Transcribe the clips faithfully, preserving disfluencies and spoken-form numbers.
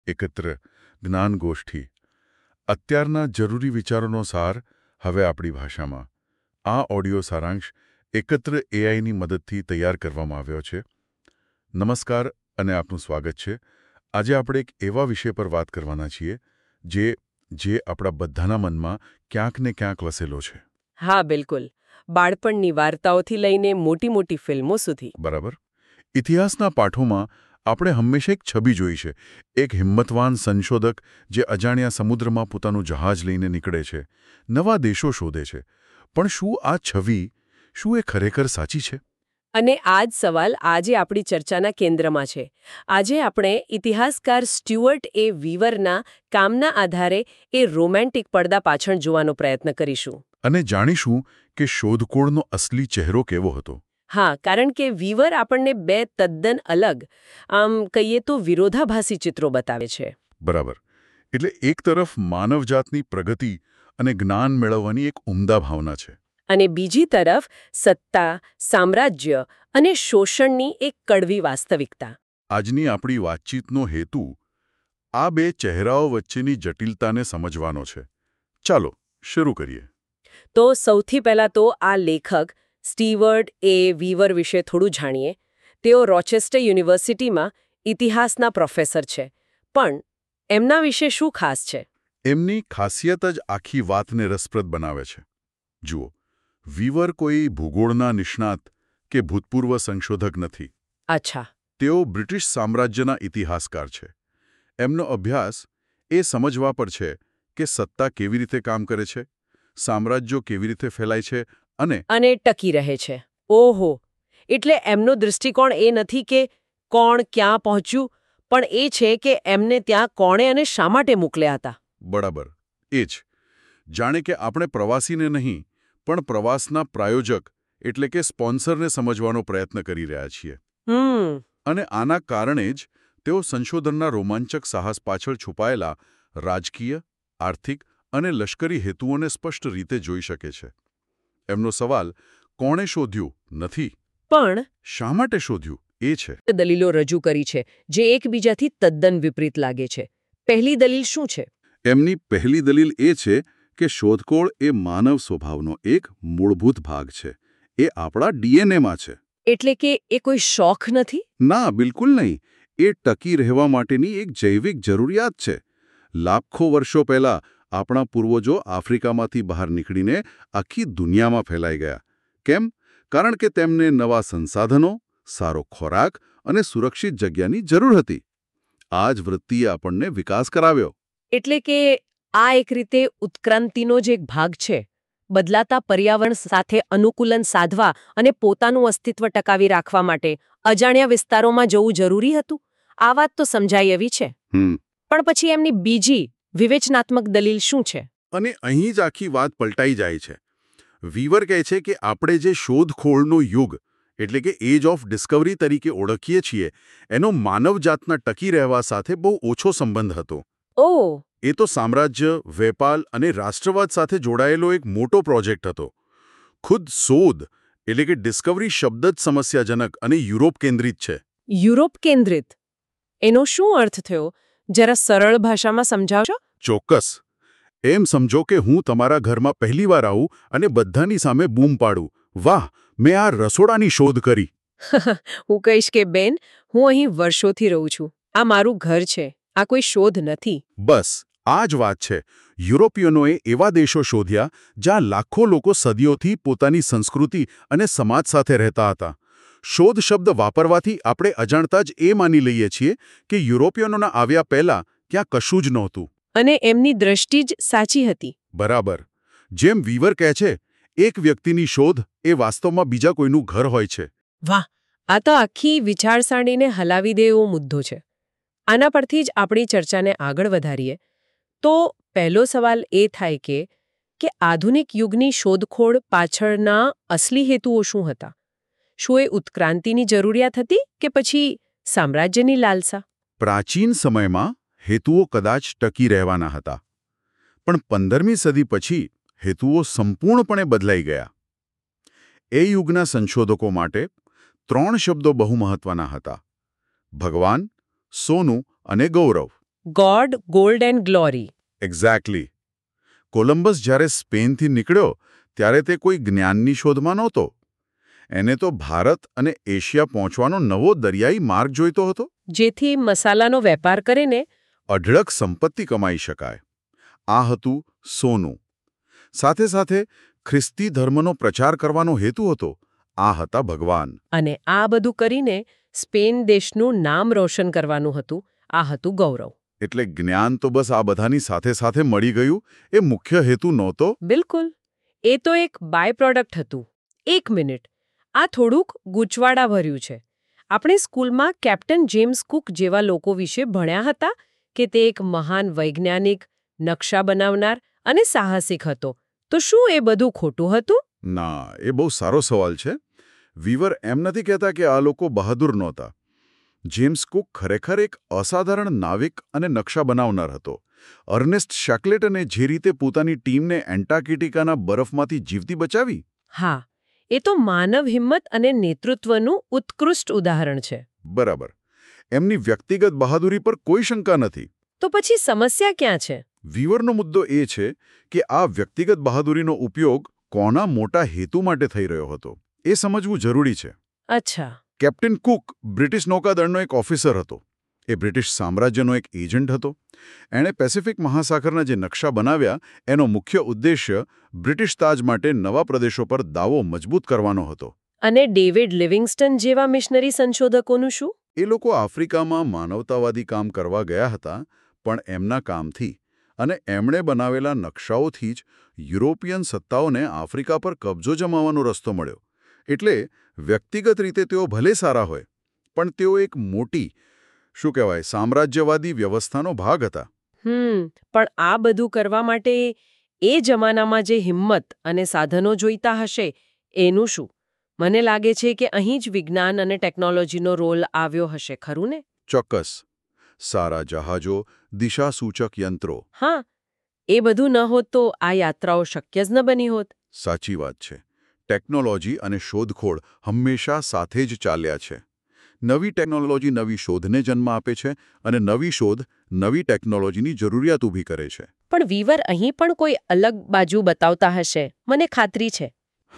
એકત્ર જ્ઞાન ગોષ્ઠી અત્યારના જરૂરી વિચારોનો સાર હવે આપણી ભાષામાં આ ઓડિયો સારાંશ એકત્ર એઆઈની મદદથી તૈયાર કરવામાં આવ્યો છે. નમસ્કાર અને આપનું સ્વાગત છે. આજે આપણે એક એવા વિષય પર વાત કરવાના છીએ જે જે આપણા બધાના મનમાં ક્યાંક ને ક્યાંક વસેલો છે. હા, બિલકુલ. બાળપણની વાર્તાઓથી લઈને મોટી મોટી ફિલ્મો સુધી. બરાબર. ઇતિહાસના પાઠોમાં આપણે હંમેશા એક છબી જોઈ છે. એક હિંમતવાન સંશોધક જે અજાણ્યા સમુદ્રમાં પોતાનું જહાજ લઈને નીકળે છે, નવા દેશો શોધે છે. પણ શું આ છબી શું એ ખરેખર સાચી છે? અને આ જ સવાલ આજે આપણી ચર્ચાના કેન્દ્રમાં છે. આજે આપણે ઇતિહાસકાર સ્ટુઅર્ટ એ વીવરના કામના આધારે એ રોમેન્ટિક પડદા પાછળ જોવાનો પ્રયત્ન કરીશું. અને જાણીશું કે શોધખોળનો અસલી ચહેરો કેવો હતો. હા, કારણ કે વીવર આપણને બે તદ્દન અલગ, આમ કહીએ તો વિરોધાભાસી ચિત્રો બતાવે છે. બરાબર. એટલે એક તરફ માનવજાતની પ્રગતિ અને જ્ઞાન મેળવવાની એક ઉમદા ભાવના છે. અને બીજી તરફ સત્તા, સામ્રાજ્ય અને શોષણની એક કડવી વાસ્તવિકતા. આજની આપણી વાતચીતનો હેતુ આ બે ચહેરાઓ વચ્ચેની જટિલતાને સમજવાનો છે. ચાલો શરૂ કરીએ. તો સૌથી પહેલાં તો આ લેખક સ્ટીવર્ટ એ વીવર વિશે થોડું જાણીએ. તેઓ રોચેસ્ટર યુનિવર્સિટીમાં ઇતિહાસના પ્રોફેસર છે. પણ એમના વિશે શું ખાસ છે? એમની ખાસિયત જ આખી વાતને રસપ્રદ બનાવે છે. જુઓ, વીવર કોઈ ભૂગોળના નિષ્ણાત કે ભૂતપૂર્વ સંશોધક નથી. અચ્છા. તેઓ બ્રિટિશ સામ્રાજ્યના ઇતિહાસકાર છે. એમનો અભ્યાસ એ સમજવા પર છે કે સત્તા કેવી રીતે કામ કરે છે, સામ્રાજ્યો કેવી રીતે ફેલાય છે અને અને ટકી રહે છે. ઓહો, એટલે એમનો દૃષ્ટિકોણ એ નથી કે કોણ ક્યાં પહોંચ્યું, પણ એ છે કે એમને ત્યાં કોણે અને શા માટે મોકલ્યા હતા. બરાબર, એ જ. જાણે કે આપણે પ્રવાસીને નહીં પણ પ્રવાસના પ્રાયોજક એટલે કે સ્પોન્સરને સમજવાનો પ્રયત્ન કરી રહ્યા છીએ. હમ અને આના કારણે જ તેઓ સંશોધનના રોમાંચક સાહસ પાછળ છુપાયેલા રાજકીય, આર્થિક અને લશ્કરી હેતુઓને સ્પષ્ટ રીતે જોઈ શકે છે. એમનો સવાલ કોણે શોધ્યું નથી, પણ શા માટે શોધ્યું એ છે. દલીલો રજૂ કરી છે જે એકબીજાથી તદ્દન વિપરીત લાગે છે. પહેલી દલીલ શું છે? એમની પહેલી દલીલ એ છે કે શોધખોળ એ માનવ સ્વભાવનો એક મૂળભૂત ભાગ છે. એ આપણા ડીએનએમાં છે. એટલે કે એ કોઈ શોખ નથી? ના, બિલકુલ નહીં. એ ટકી રહેવા માટેની એક જૈવિક જરૂરિયાત છે. લાખો વર્ષો પહેલા આપણા પૂર્વજો આફ્રિકામાંથી બહાર નીકળીને આખી દુનિયામાં ફેલાઈ ગયા. કેમ? કારણ કે તેમને નવા સંસાધનો, સારો ખોરાક અને સુરક્ષિત જગ્યાની જરૂર હતી. આ જ વૃત્તિએ આપણને વિકાસ કરાવ્યો. એટલે કે આ એક રીતે ઉત્ક્રાંતિનો જ એક ભાગ છે. બદલાતા પર્યાવરણ સાથે અનુકૂલન સાધવા અને પોતાનું અસ્તિત્વ ટકાવી રાખવા માટે અજાણ્યા વિસ્તારોમાં જવું જરૂરી હતું. આ વાત તો સમજાય એવી છે. હમ પણ પછી એમની બીજી વિવેચનાત્મક દલીલ શું છે? અને અહીં જ આખી વાત પલટાઈ જાય છે. વીવર કહે છે કે આપણે જે શોધખોળનો યુગ એટલે કે એજ ઓફ ડિસ્કવરી તરીકે ઓળખીએ છીએ એનો માનવજાતના ટકી રહેવા સાથે બહુ ઓછો સંબંધ હતો. ઓહ! એ તો સામ્રાજ્ય, વેપાર અને રાષ્ટ્રવાદ સાથે જોડાયેલો એક મોટો પ્રોજેક્ટ હતો. ખુદ શોધ એટલે કે ડિસ્કવરી શબ્દ જ સમસ્યાજનક અને યુરોપ કેન્દ્રિત છે. યુરોપ કેન્દ્રિત? એનો શું અર્થ થયો? જરા સરળ ભાષામાં સમજાવશો? ચોક્કસ. એમ સમજો કે હું તમારા ઘરમાં પહેલીવાર આવું અને બધાની સામે બૂમ પાડું, વાહ, મેં આ રસોડાની શોધ કરી. હું કહીશ કે બેન, હું અહીં વર્ષોથી રહું છું. આ મારું ઘર છે. આ કોઈ શોધ નથી. બસ આ જ વાત છે. યુરોપિયનોએ એવા દેશો શોધ્યા જ્યાં લાખો લોકો સદીઓથી પોતાની સંસ્કૃતિ અને સમાજ સાથે રહેતા હતા. શોધ શબ્દ વાપરવાથી આપણે અજાણતા જ એ માની લઈએ છીએ કે યુરોપિયનોના આવ્યા પહેલા ક્યાં કશું જ નહોતું. અને એમની દ્રષ્ટિ જ સાચી હતી. બરાબર. જેમ વીવર કહે છે, એક વ્યક્તિની શોધ એ વાસ્તવમાં બીજા કોઈનું ઘર હોય છે. વાહ! આ તો આખી વિચારસરણીને હલાવી દે એવો મુદ્દો છે. આના પરથી જ આપણી ચર્ચાને આગળ વધારીએ તો પહેલો સવાલ એ થાય કે કે આધુનિક યુગની શોધખોળ પાછળના અસલી હેતુઓ શું હતા? શું એ ઉત્ક્રાંતિની જરૂરિયાત હતી કે પછી સામ્રાજ્યની લાલસા? પ્રાચીન સમયમાં હેતુઓ કદાચ ટકી રહેવાના હતા. પણ પંદરમી સદી પછી હેતુઓ સંપૂર્ણપણે બદલાઈ ગયા. એ યુગના સંશોધકો માટે ત્રણ શબ્દો બહુ મહત્વના હતા: ભગવાન, સોનું અને ગૌરવ. God gold and glory. Exactly. Columbus જ્યારે સ્પેનથી નીકળ્યો ત્યારે તે કોઈ જ્ઞાનની શોધમાં નહોતો. એને તો ભારત અને એશિયા પહોંચવાનો નવો દરિયાઈ માર્ગ જોઈતો હતો. જેથી મસાલાનો વેપાર કરીને અઢળક સંપત્તિ કમાઈ શકાય. આ હતું સોનું. સાથે સાથે ખ્રિસ્તી ધર્મનો પ્રચાર કરવાનો હેતુ હતો. આ હતા ભગવાન. અને આ બધું કરીને સ્પેન દેશનું નામ રોશન કરવાનું હતું. આ હતું ગૌરવ. એટલે જ્ઞાન તો બસ આ બધાની સાથે સાથે મળી ગયું એ મુખ્ય હેતુ નહોતો. બિલકુલ. એ તો એક બાય પ્રોડક્ટ હતું. એક મિનિટ, આ થોડુંક ગૂંચવાડાભર્યું છે. આપણે સ્કૂલમાં કેપ્ટન જેમ્સ કુક જેવા લોકો વિશે ભણ્યા હતા કે તે એક મહાન વૈજ્ઞાનિક, નકશા બનાવનાર અને સાહસિક હતો. તો શું એ બધું ખોટું હતું? ના, એ બહુ સારો સવાલ છે. વીવર એમ નથી કહેતા કે આ લોકો બહાદુર નહોતા. જેમ્સ કુક ખરેખર એક અસાધારણ નાવિક અને નકશા બનાવનાર હતો. અર્નેસ્ટ શેકલેટને જે રીતે પોતાની ટીમને એન્ટાર્કટિકાના બરફમાંથી જીવતી બચાવી. હા, એ તો માનવ હિંમત અને નેતૃત્વનું ઉત્કૃષ્ટ ઉદાહરણ છે. બરાબર. એમની વ્યક્તિગત બહાદુરી પર કોઈ શંકા નથી. તો પછી સમસ્યા ક્યાં છે? વીવરનો મુદ્દો એ છે કે આ વ્યક્તિગત બહાદુરીનો ઉપયોગ કોના મોટા હેતુ માટે થઈ રહ્યો હતો એ સમજવું જરૂરી છે. અચ્છા. કેપ્ટન કુક બ્રિટિશ નૌકાદળનો એક ઓફિસર હતો. એ બ્રિટિશ સામ્રાજ્યનો એક એજન્ટ હતો. એણે પેસિફિક મહાસાગરના જે નકશા બનાવ્યા એનો મુખ્ય ઉદ્દેશ્ય બ્રિટિશ તાજ માટે નવા પ્રદેશો પર દાવો મજબૂત કરવાનો હતો. અને ડેવિડ લિવિંગસ્ટન જેવા મિશનરી સંશોધકોનું શું? એ લોકો આફ્રિકામાં માનવતાવાદી કામ કરવા ગયા હતા, પણ એમના કામથી અને એમણે બનાવેલા નકશાઓથી જ યુરોપિયન સત્તાઓને આફ્રિકા પર કબજો જમાવવાનો રસ્તો મળ્યો. એટલે વ્યક્તિગત રીતે તેઓ ભલે સારા હોય, પણ તેઓ એક મોટી, શું કહેવાય, સામ્રાજ્યવાદી વ્યવસ્થાનો ભાગ હતા. હમ પણ આ બધું કરવા માટે એ જમાનામાં જે હિંમત અને સાધનો જોઈતા હશે એનું શું? મને લાગે છે કે અહીં જ વિજ્ઞાન અને ટેકનોલોજીનો રોલ આવ્યો હશે, ખરું ને? ચોક્કસ. સારા જહાજો, દિશાસૂચક યંત્રો. હા, એ બધું ન હોત તો આ યાત્રાઓ શક્ય જ ન બની હોત. સાચી વાત છે. ટેકનોલોજી અને શોધખોળ હંમેશા સાથે જ ચાલ્યા છે. નવી ટેકનોલોજી નવી શોધને જન્મ આપે છે અને નવી શોધ નવી ટેકનોલોજીની જરૂરિયાત ઊભી કરે છે. પણ વીવર અહીં પણ કોઈ અલગ બાજુ બતાવતા હશે, મને ખાતરી છે.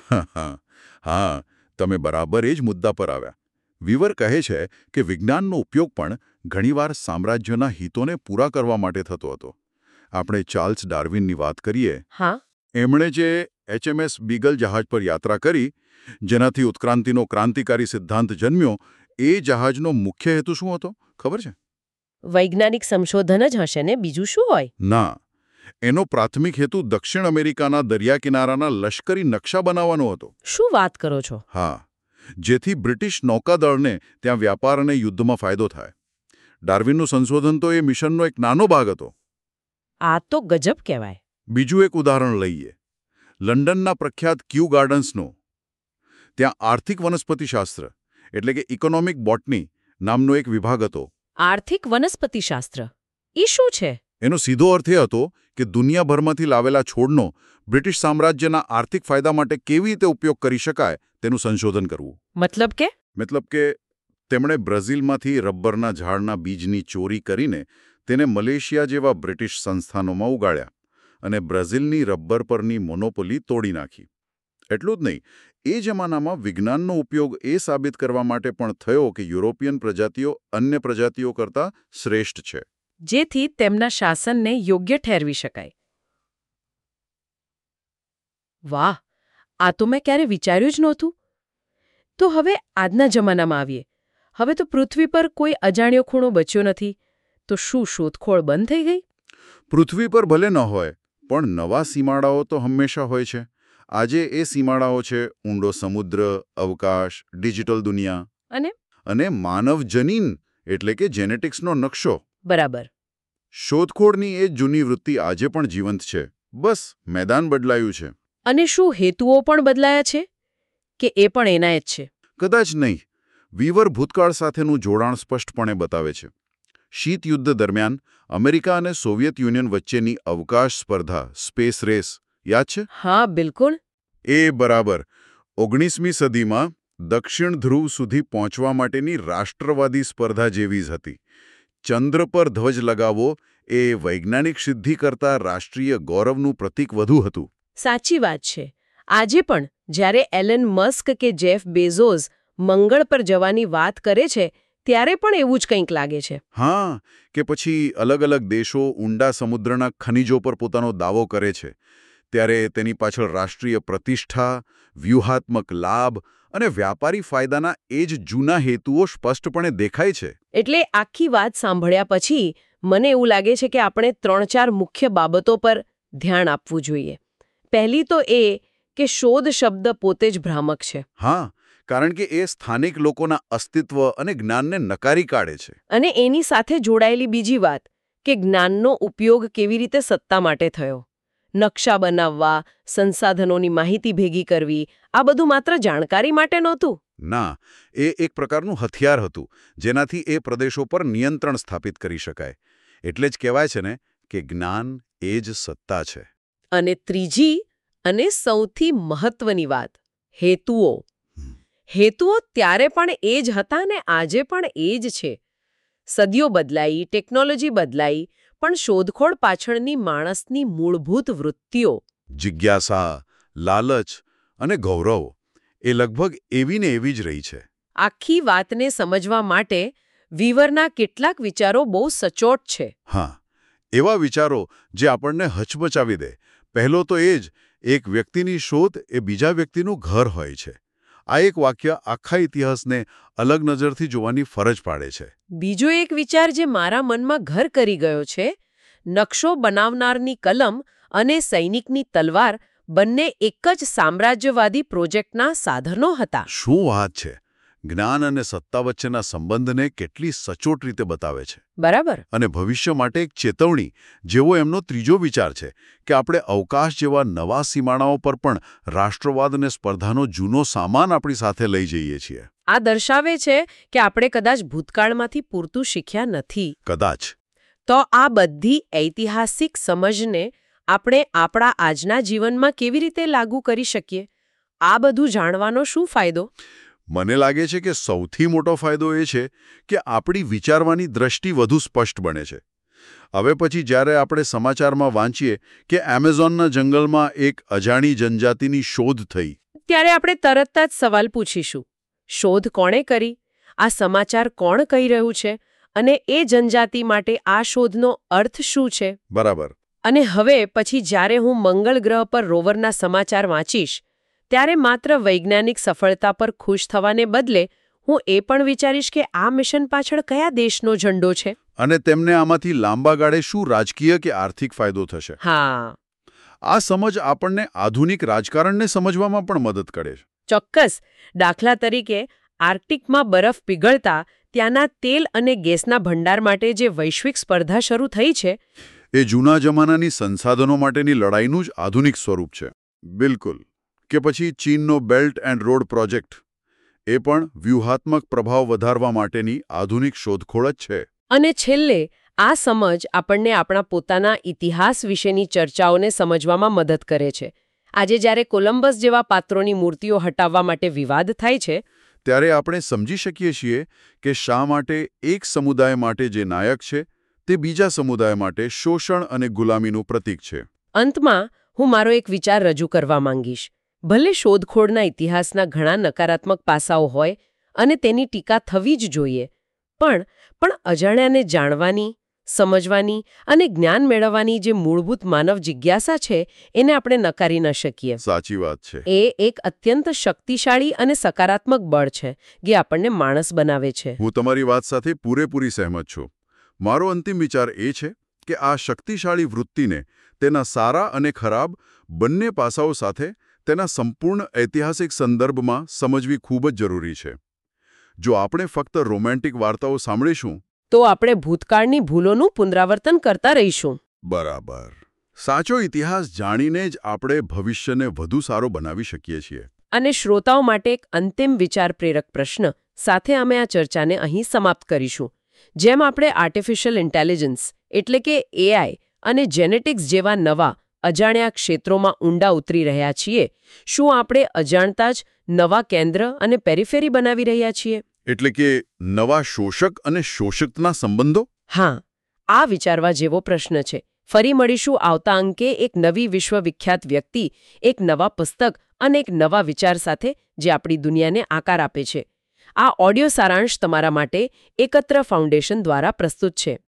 હા, તમે બરાબર એ જ મુદ્દા પર આવ્યા. વીવર કહે છે કે વિજ્ઞાનનો ઉપયોગ પણ ઘણીવાર સામ્રાજ્યના હિતોને પૂરા કરવા માટે થતો હતો. આપણે ચાર્લ્સ ડાર્વિનની વાત કરીએ. હા. એમણે જે એચએમએસ બીગલ જહાજ પર યાત્રા કરી, જેનાથી ઉત્ક્રાંતિનો ક્રાંતિકારી સિદ્ધાંત જન્મ્યો, એ જહાજનો મુખ્ય હેતુ શું હતો ખબર છે? વૈજ્ઞાનિક સંશોધન જ હશે ને, બીજું શું હોય? ના, એનો પ્રાથમિક હેતુ દક્ષિણ અમેરિકાના દરિયાકિનારાના લશ્કરી નકશા બનાવવાનો હતો. શું વાત કરો છો? હા, જેથી બ્રિટિશ નૌકાદળને ત્યાં વ્યાપાર અને યુદ્ધમાં ફાયદો થાય. ડાર્વિનનું સંશોધન તો એ મિશનનો એક નાનો ભાગ હતો. આ તો ગજબ કહેવાય. બીજું એક ઉદાહરણ લઈએ. લંડનના પ્રખ્યાત ક્યુ ગાર્ડન્સનું. ત્યાં આર્થિક વનસ્પતિશાસ્ત્ર એટલે કે ઇકોનોમિક બોટની નામનો એક વિભાગ હતો. આર્થિક વનસ્પતિશાસ્ત્ર એ શું છે? એનો સીધો અર્થ એ હતો કે દુનિયાભરમાંથી લાવેલા છોડનો બ્રિટિશ સામ્રાજ્યના આર્થિક ફાયદા માટે કેવી રીતે ઉપયોગ કરી શકાય તેનું સંશોધન કરવું. મતલબ કે? મતલબ કે તેમણે બ્રાઝિલમાંથી રબરના ઝાડના બીજની ચોરી કરીને તેને મલેશિયા જેવા બ્રિટિશ સંસ્થાનોમાં ઉગાડ્યા અને બ્રાઝિલની રબર પરની મોનોપોલી તોડી નાખી. એટલું જ નહીં, એ જમાનામાં વિજ્ઞાનનો ઉપયોગ એ સાબિત કરવા માટે પણ થયો કે યુરોપિયન પ્રજાતિઓ અન્ય પ્રજાતિઓ કરતાં શ્રેષ્ઠ છે. જેથી તેમના શાસનને યોગ્ય ઠેરવી શકાય. વાહ, આ તો મેં ક્યારે વિચાર્યું જ નહોતું. તો હવે આજના જમાનામાં આવીએ. હવે તો પૃથ્વી પર કોઈ અજાણ્યો ખૂણો બચ્યો નથી. તો શું શોધખોળ બંધ થઈ ગઈ? પૃથ્વી પર ભલે ન હોય, પણ નવા સીમાડાઓ તો હંમેશા હોય છે. આજે એ સીમાડાઓ છે ઊંડો સમુદ્ર, અવકાશ, ડિજિટલ દુનિયા અને અને માનવ જનીન એટલે કે જેનેટિક્સનો નકશો. બરાબર. શોધખોળની એ જૂની વૃત્તિ આજે પણ જીવંત છે. બસ મેદાન બદલાયું છે. અને શું હેતુઓ પણ બદલાયા છે કે એ પણ એના જ છે? કદાચ નહીં. વીવર ભૂતકાળ સાથેનું જોડાણ સ્પષ્ટપણે બતાવે છે. શીત યુદ્ધ દરમિયાન અમેરિકા અને સોવિયત યુનિયન વચ્ચેની અવકાશ સ્પર્ધા, સ્પેસ રેસ, યાદ છે? હા, બિલકુલ. એ બરાબર. ઓગણીસમી સદીમાં દક્ષિણ ધ્રુવ સુધી પહોંચવા માટેની રાષ્ટ્રવાદી સ્પર્ધા જેવી જ હતી. ચંદ્ર પર ધ્વજ લગાવવો એ વૈજ્ઞાનિક સિદ્ધિ કરતાં રાષ્ટ્રીય ગૌરવનું પ્રતીક વધુ હતું. સાચી વાત છે. આજે પણ જ્યારે એલન મસ્ક કે જેફ બેઝોસ મંગળ પર જવાની વાત કરે છે ત્યારે પણ એવું જ કંઈક લાગે છે. હા, કે પછી અલગ અલગ દેશો ઊંડા સમુદ્રના ખનિજો પર પોતાનો દાવો કરે છે ત્યારે તેની પાછળ રાષ્ટ્રીય પ્રતિષ્ઠા, વ્યૂહાત્મક લાભ અને વ્યાપારી ફાયદાના એ જ જૂના હેતુઓ સ્પષ્ટપણે દેખાય છે. એટલે આખી વાત સાંભળ્યા પછી મને એવું લાગે છે કે આપણે ત્રણ ચાર મુખ્ય બાબતો પર ધ્યાન આપવું જોઈએ. પહેલી તો એ કે શોધ શબ્દ પોતે જ ભ્રામક છે. હા, કારણ કે એ સ્થાનિક લોકોના અસ્તિત્વ અને જ્ઞાનને નકારી કાઢે છે. અને એની સાથે જોડાયેલી બીજી વાત કે જ્ઞાનનો ઉપયોગ કેવી રીતે સત્તા માટે થયો. નકશા બનાવવા, સંસાધનોની માહિતી ભેગી કરવી, આ બધું માત્ર જાણકારી માટે નહોતું. ના, એ એક પ્રકારનું હથિયાર હતું જેનાથી એ પ્રદેશો પર નિયંત્રણ સ્થાપિત કરી શકાય. એટલે જ કહેવાય છે ને કે જ્ઞાન એ જ સત્તા છે. અને ત્રીજી અને સૌથી મહત્વની વાત, હેતુઓ. હેતુઓ ત્યારે પણ એ જ હતા ને આજે પણ એ જ છે. સદીઓ બદલાઈ, ટેકનોલોજી બદલાઈ, પણ શોધખોળ પાછળની માણસની મૂળભૂત વૃત્તિઓ, જિજ્ઞાસા, લાલચ અને ગૌરવ એ લગભગ એવી ને એવી જ રહી છે. આખી વાતને સમજવા માટે વીવરના કેટલાક વિચારો બહુ સચોટ છે. હા, એવા વિચારો જે આપણને હચમચાવી દે. પહેલો તો એ જ, એક વ્યક્તિની શોધ એ બીજા વ્યક્તિનું ઘર હોય છે. આ એક વાક્ય આખા ઇતિહાસને અલગ નજરથી જોવાની ફરજ પાડે છે. બીજો એક વિચાર જે મારા મનમાં ઘર કરી ગયો છે, નકશો બનાવનારની કલમ અને સૈનિકની તલવાર બંને એક જ સામ્રાજ્યવાદી પ્રોજેક્ટના સાધનો હતા. શું વાત છે! જ્ઞાન અને સત્તા વચ્ચેના સંબંધને કેટલી સચોટ રીતે બતાવે છે. બરાબર. અને ભવિષ્ય માટે એક ચેતવણી જેવો એમનો ત્રીજો વિચાર છે કે આપણે અવકાશ જેવા નવા સીમાડાઓ પર પણ રાષ્ટ્રવાદ અને સ્પર્ધાનો જૂનો સામાન આપણી સાથે લઈ જઈએ છીએ. આ દર્શાવે છે કે આપણે કદાચ ભૂતકાળમાંથી પૂરતું શીખ્યા નથી. કદાચ. તો આ બધી ઐતિહાસિક સમજને આપણે આપણા આજના જીવનમાં કેવી રીતે લાગુ કરી શકીએ? આ બધું જાણવાનો શું ફાયદો? મને લાગે છે કે સૌથી મોટો ફાયદો એ છે કે આપણી વિચારવાની દ્રષ્ટિ વધુ સ્પષ્ટ બને છે. હવે પછી જ્યારે આપણે સમાચારમાં વાંચીએ કે એમેઝોનના જંગલમાં એક અજાણી જનજાતિની શોધ થઈ, ત્યારે આપણે તરત જ સવાલ પૂછીશું, શોધ કોણે કરી? આ સમાચાર કોણ કહી રહ્યું છે? અને એ જનજાતિ માટે આ શોધનો અર્થ શું છે? બરાબર. અને હવે પછી જ્યારે હું મંગળ ગ્રહ પર રોવરના સમાચાર વાંચીશ, ત્યારે માત્ર વૈજ્ઞાનિક સફળતા પર ખુશ થવાને બદલે હું એ પણ વિચારીશ કે આ મિશન પાછળ કયા દેશનો ઝંડો છે અને તેમને આમાંથી લાંબા ગાળે શું રાજકીય કે આર્થિક ફાયદો થશે. હા, આ સમજ આપણને આધુનિક રાજકારણને સમજવામાં પણ મદદ કરે છે. ચોક્કસ. દાખલા તરીકે આર્કટિકમાં બરફ પીગળતા ત્યાંના તેલ અને ગેસના ભંડાર માટે જે વૈશ્વિક સ્પર્ધા શરૂ થઈ છે, એ જૂના જમાનાની સંસાધનો માટેની લડાઈનું જ આધુનિક સ્વરૂપ છે. બિલકુલ. કે પછી ચીનનો બેલ્ટ એન્ડ રોડ પ્રોજેક્ટ, એ પણ વ્યૂહાત્મક પ્રભાવ વધારવા માટેની આધુનિક શોધખોળ જ છે. અને છેલ્લે આ સમજ આપણને આપણા પોતાના ઇતિહાસ વિશેની ચર્ચાઓને સમજવામાં મદદ કરે છે. આજે જ્યારે કોલંબસ જેવા પાત્રોની મૂર્તિઓ હટાવવા માટે વિવાદ થાય છે, ત્યારે આપણે સમજી શકીએ છીએ કે શા માટે એક સમુદાય માટે જે નાયક છે તે બીજા સમુદાય માટે શોષણ અને ગુલામીનું પ્રતીક છે. અંતમાં હું મારો એક વિચાર રજૂ કરવા માંગીશ. ભલે શોધખોળના ઇતિહાસના ઘણા નકારાત્મક પાસાઓ હોય અને તેની ટીકા થવી જ જોઈએ, પણ પણ અજાણ્યાને જાણવાની, સમજવાની અને જ્ઞાન મેળવવાની જે મૂળભૂત માનવ જિજ્ઞાસા છે એને આપણે નકારી ન શકીએ. સાચી વાત છે. એ એક અત્યંત શક્તિશાળી અને સકારાત્મક બળ છે જે આપણને માણસ બનાવે છે. હું તમારી વાત સાથે પૂરેપૂરી સહેમત છું. મારો અંતિમ વિચાર એ છે કે આ શક્તિશાળી વૃત્તિને તેના સારા અને ખરાબ બંને પાસાઓ સાથે તેના સંપૂર્ણ ઐતિહાસિક સંદર્ભમાં સમજવી ખૂબ જ જરૂરી છે. જો આપણે ફક્ત રોમેન્ટિક વાર્તાઓ સાંભળીશું તો આપણે ભૂતકાળની ભૂલોનું પુનરાવર્તન કરતા રહીશું. બરાબર. સાચો ઇતિહાસ જાણીને જ આપણે ભવિષ્યને વધુ સારો બનાવી શકીએ છીએ. અને શ્રોતાઓ માટે એક અંતિમ વિચાર પ્રેરક પ્રશ્ન સાથે અમે આ ચર્ચાને અહીં સમાપ્ત કરીશું. જેમ આપણે આર્ટિફિશિયલ ઇન્ટેલિજન્સ એટલે કે એઆઈ અને જેનેટિક્સ જેવા નવા અજાણ્યા ક્ષેત્રોમાં ઊંડા ઉતરી રહ્યા છીએ, શું આપણે અજાણતા જ નવા કેન્દ્ર અને પેરિફેરી બનાવી રહ્યા છીએ? એટલે કે નવા શોષક અને શોષિતના સંબંધો? હા, આ વિચારવા જેવો પ્રશ્ન છે. ફરી મળીશું આવતા અંકે એક નવી વિશ્વવિખ્યાત વ્યક્તિ, એક નવા પુસ્તક અને એક નવા વિચાર સાથે જે આપણી દુનિયાને આકાર આપે છે. આ ઓડિયો સારાંશ તમારા માટે એકત્ર ફાઉન્ડેશન દ્વારા પ્રસ્તુત છે.